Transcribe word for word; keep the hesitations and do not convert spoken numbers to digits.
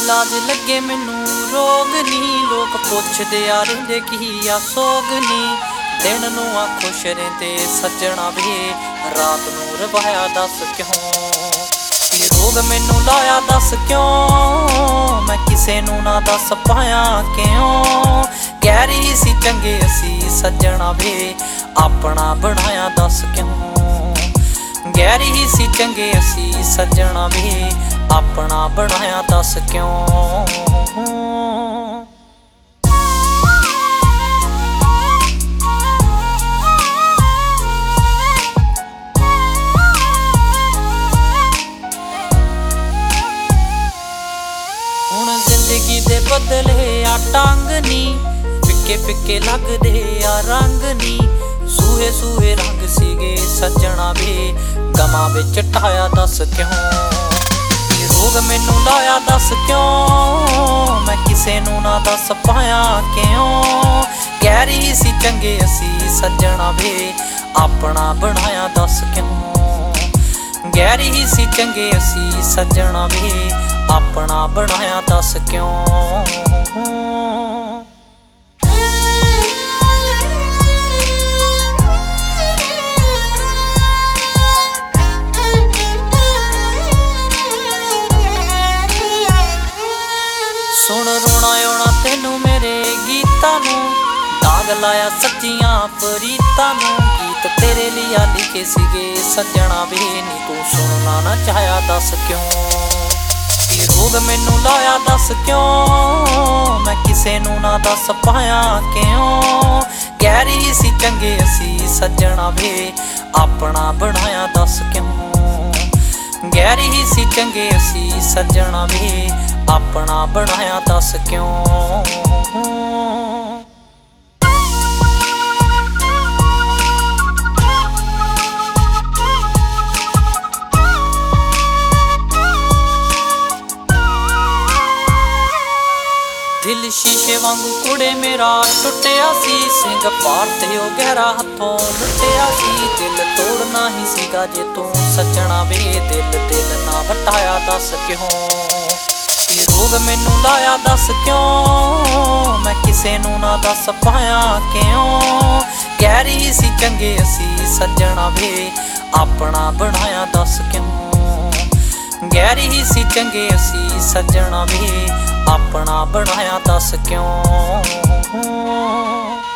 लाज लगे मैनू रोग नी, लोग पुछदे आ रहिंदे की आ सोग नी। दिन नूं आ खुश रहिंदे सज्जणा वे, रात नूं रवाया दस क्यों की रोग मैनू लाया दस क्यों। मैं किसे नूं ना दस पाया क्यों, गैरी सी चंगे असी सज्जणा वे, अपना बनाया दस क्यों। गैरी ही सी चंगे असी सज्जणा वे, अपना बनाया दस क्यों। हुण जिंदगी दे बदले आ टांग नी, फिक्के फिक्के लगदे आ रंग नी। सूहे सूहे रंग सीगे सज्जणा वे, गमां विच ढाया दस क्यों। रोग मैनू लाया दस क्यों, मैं किसे नूं ना दस पाया क्यों। गैरी सी चंगे असी सज्जणा वे, अपना बनाया दस क्यों। गैरी सी चंगे असी सज्जणा वे, अपना बनाया दस क्यों। सुन रोना आना तेनू मेरे गीतां नूं, दाग लाया सच्चियां प्रीतां नूं। गीत तेरे लिया लिखे सीगे सज्जणा वे, नी तू सुनना ना चाहया दस क्यों। की रोग मैनू लाया दस क्यों, मैं किसे नूं ना दस पाया क्यों। गैरी सी चंगे असी सज्जणा वे, अपना बनाया दस क्यों। गैरी सी चंगे असी सज्जणा वे, अपना बनाया दस क्यों। दिल शीशे वांगू कुड़े मेरा टुटिया सी, सिंग पार ते ओ गहरा हथों लुटिया सी। दिल तोड़ना ही सीगा जे तू सज्जणा वे, दिल दिल ना वटाया दस क्यों। की रोग मैनू लाया दस क्यों, मैं किसे नूं ना दस पाया क्यों। गैरी सी चंगे असी सज्जणा वे, अपना बनाया दस क्यों। गैरी सी चंगे असी सज्जणा वे, अपना बनाया दस क्यों।